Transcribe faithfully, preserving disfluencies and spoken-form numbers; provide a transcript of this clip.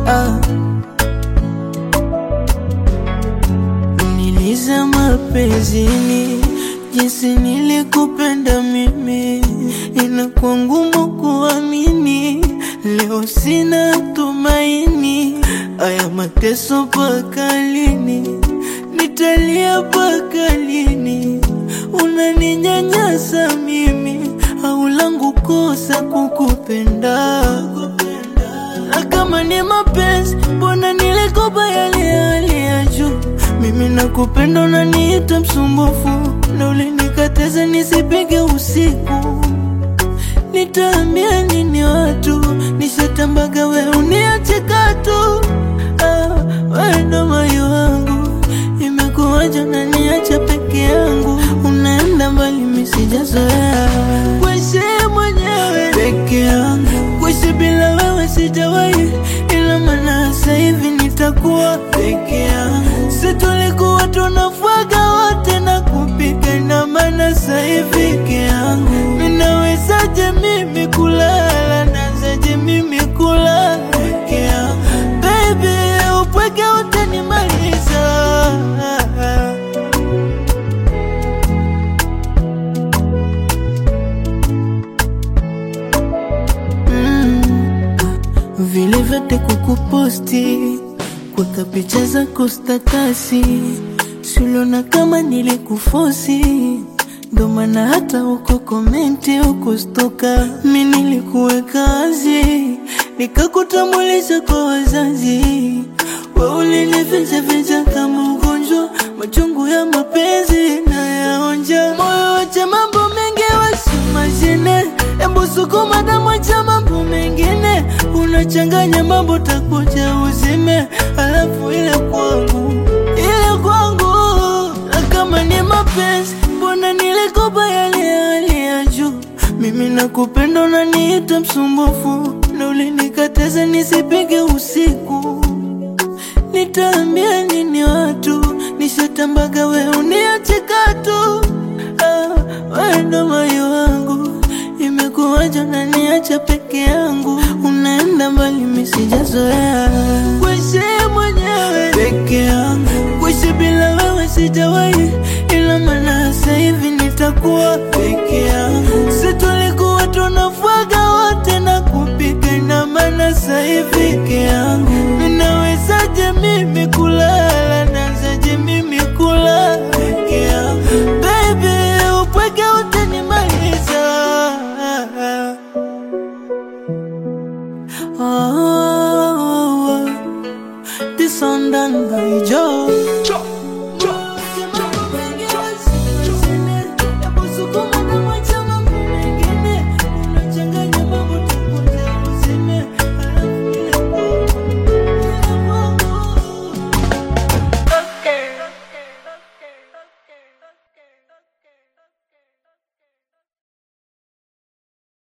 ah. Niliza mapenzini, jinsi nilikupenda mimi, inakuwa ngumu kuamini. Leo sina tumaini, aya mateso mpaka lini? Nitalia mpaka lini? Unaninyanyasa mimi, au langu kosa kukupenda? Na kama ni mapenzi, mbona nilikopa yale hali ya juu? Mimi nakupenda unaniita msumbufu, na ulinikataza nisipige usiku. Nitaambia nini watu? Nishatambaga we uniache katu. Ah, wewe ndo moyo wangu, imekuwaje unaniacha peke yangu? Unaenda mbali mimi sijazoea kuishi mwenyewe peke yangu. Kuishi bila wewe sijawahi, ila maana sasa hivi nitakuwa peke yangu. Si tulikuwa tunafuaga wote na kupika, na maana sasa hivi peke yangu. Ninawezaje mimi kulala, nawezaje mimi kulala peke yangu? Baby, upweke utanimaliza. Vile vyote kukuposti, kuweka picha zako statasi, uliona kama nilikufosi, ndo maana hata uko komenti uko stoka. Mimi nilikuweka wazi, nikakutambulisha kwa wazazi, wewe ulinificha ficha kama ugonjwa. Machungu ya mapenzi na yaonja, moyo wacha mambo mengi wasimashine. Embu sukuma damu, acha mambo mengine, unachanganya mambo takuja uzime. Alafu ile kwangu, ile kwangu. Na kama ni mapenzi, mbona nilikopa yale hali ya juu? Mimi nakupenda unaniita msumbufu, na ulinikataza nisipige usiku. Nitaambia nini watu? Nishatambaga we uniache katu. Ah, wewe ndo moyo wangu, imekuwaje unaniacha peke yangu? Unaenda mbali mimi sijazoea kuishi mwenyewe peke yangu. Kuishi bila wewe sijawahi, ila maana sasa hivi nitakuwa peke yangu.